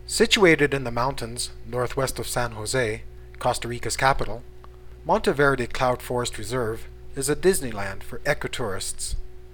Situated in the mountains northwest of San Jose, Costa Rica's capital, Monteverde Cloud Forest Reserve is a Disneyland for ecotourists.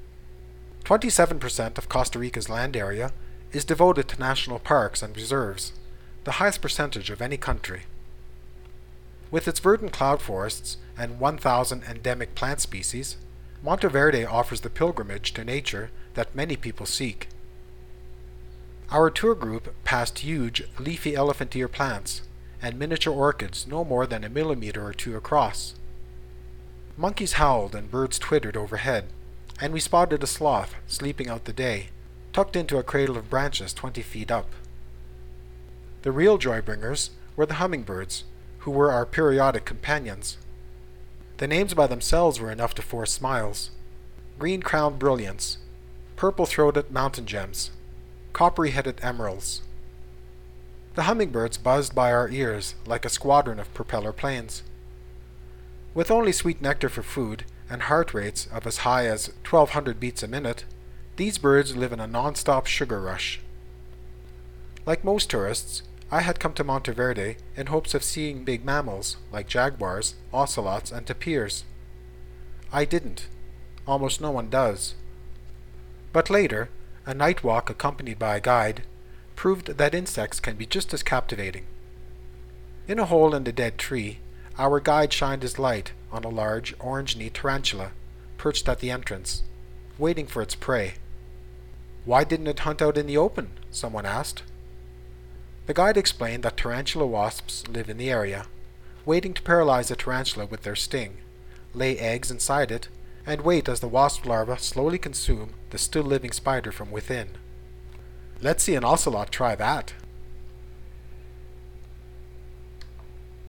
27% of Costa Rica's land area is devoted to national parks and reserves, the highest percentage of any country. With its verdant cloud forests and 1,000 endemic plant species, Monteverde offers the pilgrimage to nature that many people seek. Our tour group passed huge, leafy elephant ear plants and miniature orchids no more than a millimeter or two across. Monkeys howled and birds twittered overhead, and we spotted a sloth sleeping out the day, tucked into a cradle of branches 20 feet up. The real joy-bringers were the hummingbirds, who were our periodic companions. The names by themselves were enough to force smiles. Green-crowned brilliants, purple-throated mountain gems, coppery-headed emeralds. The hummingbirds buzzed by our ears like a squadron of propeller planes. With only sweet nectar for food and heart rates of as high as 1,200 beats a minute, these birds live in a non-stop sugar rush. Like most tourists, I had come to Monteverde in hopes of seeing big mammals like jaguars, ocelots, and tapirs. I didn't. Almost no one does. But later, a night walk accompanied by a guide proved that insects can be just as captivating. In a hole in the dead tree, our guide shined his light on a large orange-knee tarantula perched at the entrance, waiting for its prey. "Why didn't it hunt out in the open?" someone asked. The guide explained that tarantula wasps live in the area, waiting to paralyze a tarantula with their sting, lay eggs inside it, and wait as the wasp larvae slowly consume the still-living spider from within. "Let's see an ocelot try that,"